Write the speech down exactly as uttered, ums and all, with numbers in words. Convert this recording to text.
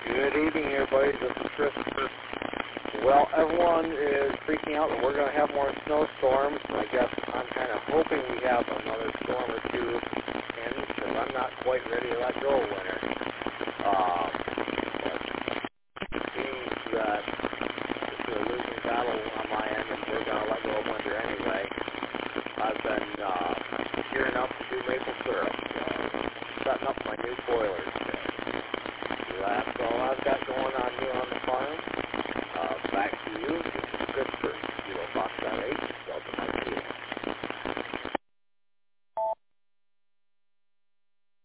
Good evening, everybody. This is Chris. Well, everyone is freaking out that we're going to have more snowstorms. I guess I'm kind of hoping we have another storm or two, and because I'm not quite ready to let go of winter.